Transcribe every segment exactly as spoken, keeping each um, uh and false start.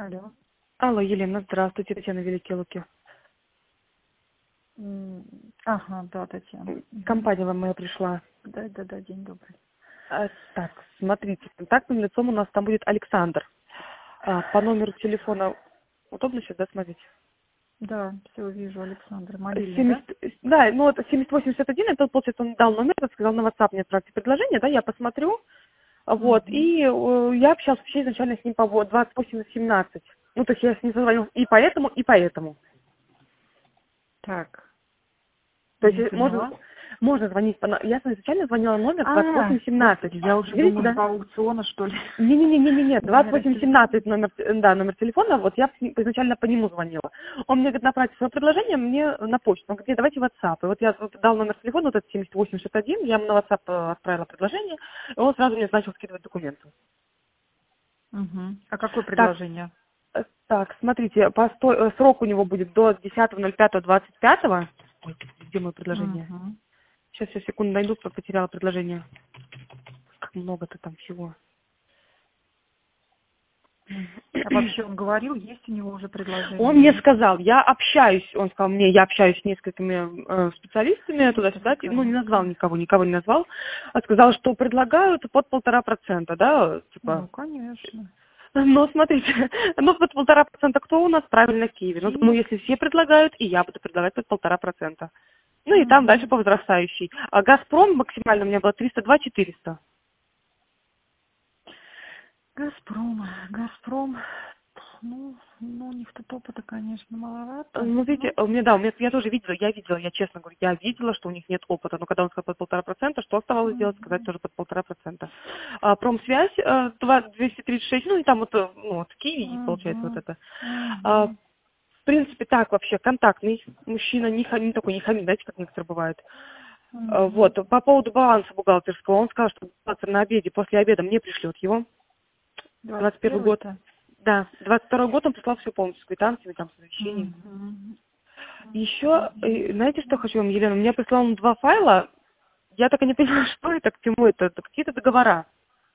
Алло. Алло, Елена, здравствуйте, Татьяна Великие Луки. М, Ага, да, Татьяна. М, Мгм. Компания вам моя пришла. Да, да, да, день добрый. А, так, смотрите, контактным лицом у нас там будет Александр. А, по номеру телефона удобно сейчас, да, смотреть? Да, все вижу, Александр. Мобильный, да? семьдесят, да, ну вот семьдесят восемь шестьдесят один, это, получается, он дал номер, сказал, на WhatsApp мне отправьте предложение, да, я посмотрю, вот, Угу. и э, я общалась вообще изначально с ним по вот двадцать восемь семнадцать. Ну, то есть я с ним созвонилась и поэтому, и поэтому. Так, То не есть можно, поняла. можно звонить, по но- я изначально звонила на номер двадцать А, восемь семнадцать. господи, я уже Видите, думаю, да? два аукциона, что ли? Не-не-не-не-не, двадцать Номера восемь телефона. семнадцать номер, т- да, номер телефона, вот я с- изначально по нему звонила. Он мне говорит, направьте свое предложение мне на почту. Он говорит, нет, давайте в WhatsApp. И вот я вот дал номер телефона, вот этот семьдесят восемь шестьдесят один, я ему на WhatsApp э, отправила предложение, и он сразу мне начал скидывать документы. Угу. А какое Так, предложение? э, так, смотрите, по сто- э, срок у него будет до десятого ноль пятого двадцать пятого. Ой, где мое предложение? Угу. Сейчас, сейчас, секунду, найду, как потеряла предложение. Как много-то там всего. А вообще он говорил, есть у него уже Он предложение, мне нет? сказал, я общаюсь, он сказал мне, я общаюсь с несколькими э, специалистами туда-сюда, ну не Спецификами. назвал никого, никого не назвал, а сказал, что предлагают под полтора процента, да, типа. Ну, конечно. Но смотрите, ну под полтора процента кто у нас правильно Киви? Ну, ну если все предлагают, и я буду предлагать под полтора процента. Ну и там дальше Угу. по возрастающей. А Газпром максимально у меня было триста два четыреста. Газпром, Газпром, ну, ну, у них тут опыта, конечно, маловато. Ну, видите, Ну, у меня, да, у меня, я тоже видела, я видела, я честно говорю, я видела, что у них нет опыта, но когда он сказал под полтора процента, что оставалось делать, сказать мгм, тоже под полтора процента. А, промсвязь, э, два- двести тридцать шесть, ну и там вот, э, ну, вот Киви, получается, вот мгм, это. А, мгм, в принципе, так вообще, контактный мужчина, не, хам- не такой, не хамит, знаете, как некоторые бывают. А, мгм. вот, по поводу баланса бухгалтерского, он сказал, что бухгалтер на обеде, после обеда мне пришлет его, двадцать двадцать первый год. первый-то? Да, двадцать второй год он прислал все полностью, с квитанциями, там, с извещением. Мгм, Еще, мгм. э, знаете, что хочу вам, Елена? Мне прислал он два файла. Я так и не поняла, что это, к чему это. Это какие-то договора.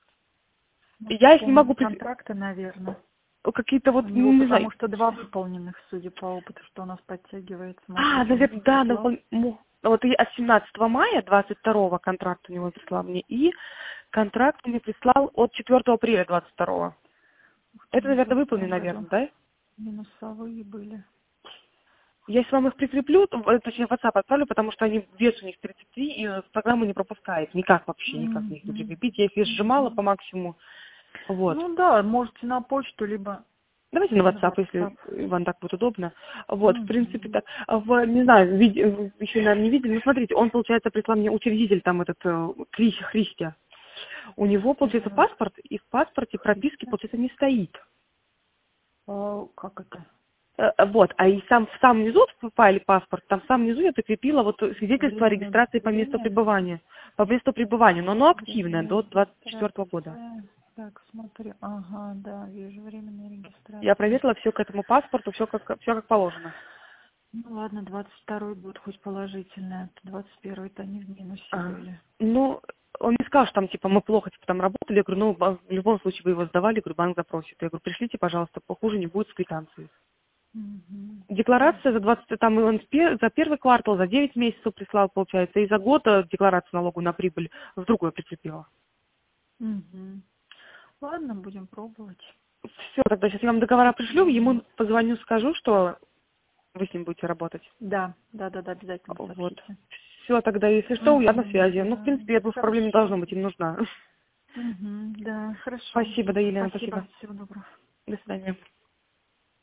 Ну, Я их не помню, могу... прис- контракты, наверное. Какие-то У вот, него не знаю... потому что два выполненных, судя по опыту, что у нас подтягивается. Может А, быть, он наверное, эти да, прислал. напом- мо- вот и от семнадцатого мая двадцать второго контракт у него прислал мне, и контракт мне прислал от четвёртого апреля двадцать второго. Ух ты, Это, у нас наверное, вот в выполнено, том году наверное, да? минусовые были. Я если вам их прикреплю, то, э, точнее, в WhatsApp отправлю, потому что они вес у них тридцать три, и э, программа не пропускает. Никак вообще, никак мне их не Мгм, прикрепить. Я их лишь сжимала по мгм. максимуму. Вот. Ну да, можете на почту, либо Давайте на на WhatsApp, если WhatsApp. вам так будет удобно. Вот, в принципе, Мгм. так. А В, не знаю, вид- э, еще, наверное, не видели. Ну, смотрите, он, получается, прислал мне учредитель, там, этот, э, Крис- Христия. У него, получается, Э, паспорт, и в паспорте прописки, Христя. получается, не стоит. А, как это? Э, э, Вот, а и сам, в самом низу, в файле паспорт, там в самом низу я прикрепила вот свидетельство о Временное регистрации по месту удостоверение? пребывания. По месту пребывания, но оно активное Временная до двадцать четвёртого года. регистрация. Так, смотрю. Ага, да, вижу, временная Я регистрация. проверила все к этому паспорту, все как, все как положено. Ну ладно, двадцать второй год хоть положительный, а двадцать первый-то они в минусе А, были. ну, он не сказал, что там, типа, мы плохо, типа, там работали. Я говорю, ну, ба- в любом случае вы его сдавали, я говорю, банк запросит. Я говорю, пришлите, пожалуйста, похуже не будет с квитанцией. Мгм. Декларация за двадцать, там он с пер- за первый квартал, за девять месяцев прислал, получается, и за год э, декларацию налогу на прибыль в другое прикрепила. Мгм. Ладно, будем пробовать. Все, тогда сейчас я вам договора пришлю, Мгм. ему позвоню, скажу, что вы с ним будете работать. Да, да, да, да, обязательно Вот. сообщите. Все, тогда, если что, я на Мгм. связи. Ну, в Да, принципе, я думаю, проблем не хорошо. должно быть, им нужна. Мгм. Да, хорошо. Спасибо, да, Елена, Спасибо. спасибо. Всего доброго. До свидания.